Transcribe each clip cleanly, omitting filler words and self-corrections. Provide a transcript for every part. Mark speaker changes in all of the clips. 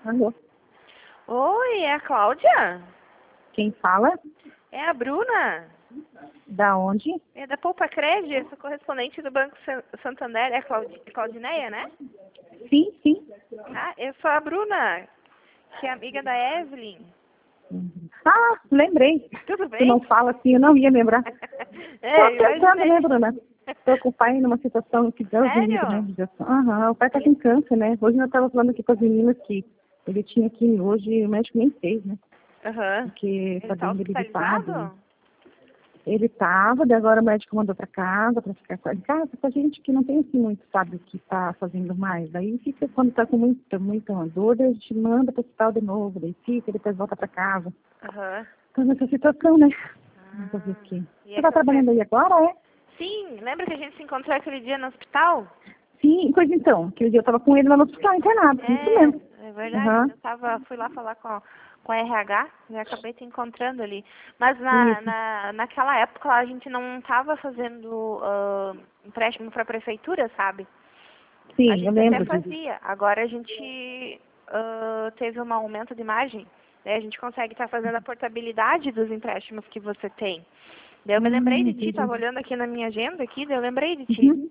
Speaker 1: Alô,
Speaker 2: Oi, é a Cláudia?
Speaker 1: quem fala?
Speaker 2: É a Bruna?
Speaker 1: Da onde?
Speaker 2: É da Poupa Cred, eu sou correspondente do Banco Santander, é a Claudineia, né?
Speaker 1: Sim, sim.
Speaker 2: Ah, eu sou a Bruna, que é amiga da Evelyn.
Speaker 1: Ah, lembrei.
Speaker 2: Tudo
Speaker 1: Tu não
Speaker 2: bem?
Speaker 1: fala assim, eu não ia lembrar. Tô
Speaker 2: É,
Speaker 1: tentando,
Speaker 2: imaginei.
Speaker 1: né, Bruna? Tô com o pai numa situação que Deus me livre, né?
Speaker 2: Sério?
Speaker 1: Aham, o pai tá com câncer, né? Hoje eu tava falando aqui com as meninas que ele tinha aqui hoje e o médico nem fez, né?
Speaker 2: Aham.
Speaker 1: Porque
Speaker 2: Ele
Speaker 1: tá
Speaker 2: tá
Speaker 1: bem debilitado.
Speaker 2: hospitalizado?
Speaker 1: Ele tava, daí agora o médico mandou pra casa, pra ficar em casa, com a gente que não tem assim muito, sabe, o que tá fazendo mais. Daí fica, quando tá com muita dor, daí a gente manda pro hospital de novo, daí fica, depois volta pra casa.
Speaker 2: Aham.
Speaker 1: Tá nessa situação, né? Vamos fazer o
Speaker 2: Ah,
Speaker 1: quê?
Speaker 2: e
Speaker 1: Você
Speaker 2: é
Speaker 1: tá trabalhando aí agora, é?
Speaker 2: Sim, lembra que a gente se encontrou aquele dia no hospital?
Speaker 1: Sim, pois então, aquele dia eu tava com ele lá no hospital internado, isso mesmo.
Speaker 2: É verdade.
Speaker 1: Aham,
Speaker 2: Fui lá falar com a RH e acabei te encontrando ali. Mas
Speaker 1: isso.
Speaker 2: naquela época a gente não estava fazendo empréstimo para a prefeitura, sabe? A
Speaker 1: Sim, eu
Speaker 2: gente até
Speaker 1: lembro disso.
Speaker 2: fazia. Agora a gente teve um aumento de margem. Daí a gente consegue estar fazendo a portabilidade dos empréstimos que você tem. Daí eu me lembrei de ti,
Speaker 1: Entendi.
Speaker 2: estava olhando aqui na minha agenda aqui, daí eu lembrei de ti.
Speaker 1: Uhum.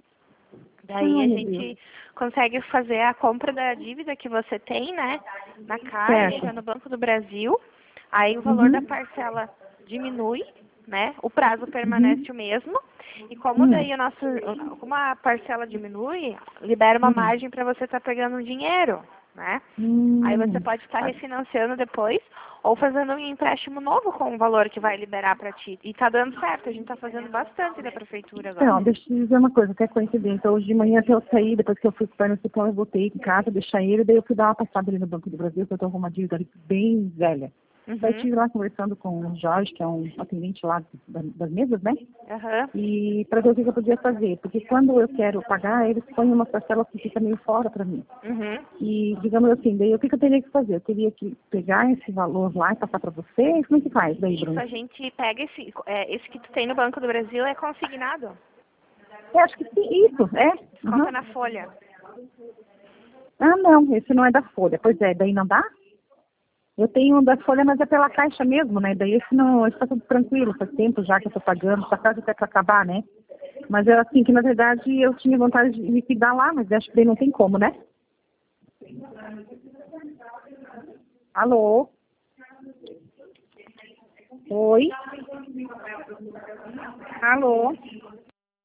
Speaker 2: Daí
Speaker 1: Ai,
Speaker 2: a
Speaker 1: meu Deus.
Speaker 2: gente consegue fazer a compra da dívida que você tem, né? Na
Speaker 1: Certo.
Speaker 2: Caixa, no Banco do Brasil. Aí o valor da
Speaker 1: Uhum.
Speaker 2: parcela diminui, né? O prazo
Speaker 1: Uhum.
Speaker 2: permanece o mesmo. E como daí como a parcela diminui, libera uma
Speaker 1: Hum.
Speaker 2: margem para você estar pegando um dinheiro, né? Aí você
Speaker 1: Hum.
Speaker 2: pode estar refinanciando depois ou fazendo um empréstimo novo com o valor que vai liberar para ti. E tá dando certo, a gente tá fazendo bastante da prefeitura agora.
Speaker 1: Não, deixa eu te dizer uma coisa, até coincidência. Hoje de manhã que eu saí, depois que eu fui para o hospital, eu voltei em casa, deixar ele, daí eu fui dar uma passada ali no Banco do Brasil, que eu tô com uma dívida ali bem velha. Daí
Speaker 2: Uhum.
Speaker 1: estive lá conversando com o Jorge, que é um atendente lá das mesas, né?
Speaker 2: Aham.
Speaker 1: E para ver o que eu podia fazer. Porque quando eu quero pagar, eles põem uma parcela que fica meio fora para mim.
Speaker 2: Uhum.
Speaker 1: E, digamos assim, daí o que eu teria que fazer? Eu teria que pegar esse valor lá e passar para vocês? Como é que faz daí,
Speaker 2: Isso,
Speaker 1: Bruno?
Speaker 2: a gente pega esse que tu tem no Banco do Brasil é consignado.
Speaker 1: Eu acho que sim, isso, é.
Speaker 2: Conta
Speaker 1: Uhum.
Speaker 2: na folha.
Speaker 1: Ah, não, esse não é da Folha. Pois é, daí não dá? Eu tenho um da Folha, mas é pela Caixa mesmo, né? Daí esse não, esse tá tudo tranquilo, faz tempo já que eu tô pagando, tá quase até para acabar, né? Mas é assim que, na verdade, eu tinha vontade de liquidar lá, mas acho que daí não tem como, né? Alô? Oi? Alô?